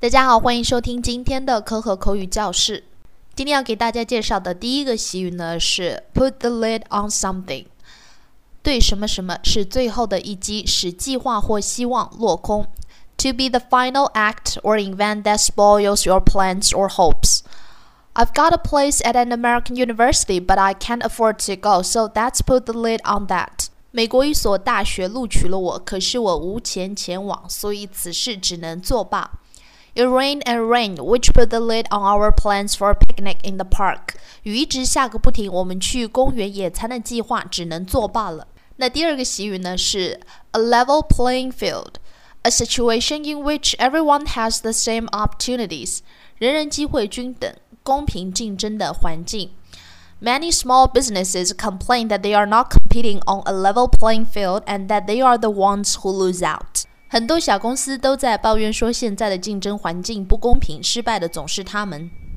大家好，欢迎收听今天的科和口语教室。今天要给大家介绍的第一个习语呢是 put the lid on something。对什么什么是最后的一击，使计划或希望落空。To be the final act or event that spoils your plans or hopes. I've got a place at an American university, but I can't afford to go, so that's put the lid on that. 美国一所大学录取了我，可是我无钱前往，所以此事只能作罢。It rained and rained, which put the lid on our plans for a picnic in the park. 雨一直下个不停，我们去公园野餐的计划只能作罢了。那第二个习语呢是 a level playing field, a situation in which everyone has the same opportunities. 人人机会均等，公平竞争的环境。Many small businesses complain that they are not competing on a level playing field and that they are the ones who lose out. 很多小公司都在抱怨说现在的竞争环境不公平，失败的总是他们。